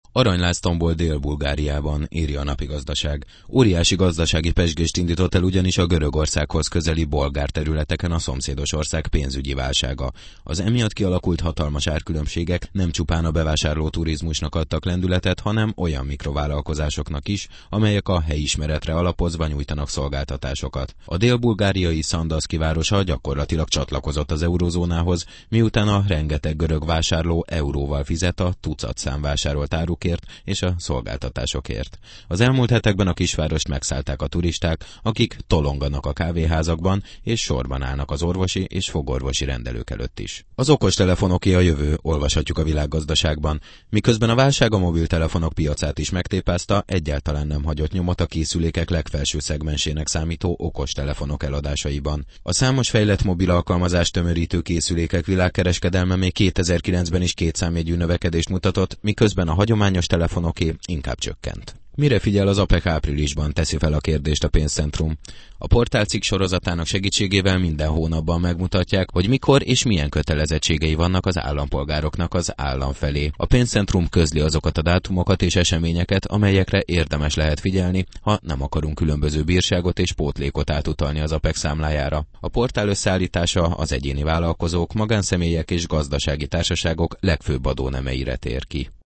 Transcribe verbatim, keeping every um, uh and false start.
Aranylásztomból Dél-Bulgáriában, írja a Napigazdaság. Óriási gazdasági pezsgést indított el ugyanis a Görögországhoz közeli bolgár területeken a szomszédos ország pénzügyi válsága. Az emiatt kialakult hatalmas árkülönbségek nem csupán a bevásárló turizmusnak adtak lendületet, hanem olyan mikrovállalkozásoknak is, amelyek a helyismeretre alapozva nyújtanak szolgáltatásokat. A dél-bulgáriai Szandaszki városa gyakorlatilag csatlakozott az eurózónához, miután a rengeteg görög vásárló euróval fizet a tucatszám vásárolt áruk és a szolgáltatásokért. Az elmúlt hetekben a kisvárost megszállták a turisták, akik tolonganak a kávéházakban és sorban állnak az orvosi és fogorvosi rendelők előtt is. Az okostelefonoké a jövő, olvashatjuk a Világgazdaságban. Miközben a válság a mobiltelefonok piacát is megtépázta, egyáltalán nem hagyott nyomot a készülékek legfelső szegmensének számító okostelefonok eladásaiban. A számos fejlett mobil alkalmazást tömörítő készülékek világkereskedelme még kétezer-kilencben is kétszámjegyű növekedést mutatott, miközben a hagyományos telefonoké inkább csökkent. Mire figyel az á pé e ká áprilisban, teszi fel a kérdést a Pénzcentrum. A portálcikk sorozatának segítségével minden hónapban megmutatják, hogy mikor és milyen kötelezettségei vannak az állampolgároknak az állam felé. A Pénzcentrum közli azokat a dátumokat és eseményeket, amelyekre érdemes lehet figyelni, ha nem akarunk különböző bírságot és pótlékot átutalni az á pé e ká számlájára. A portál összeállítása az egyéni vállalkozók, magánszemélyek és gazdasági társaságok legfőbb adónemeire tér ki.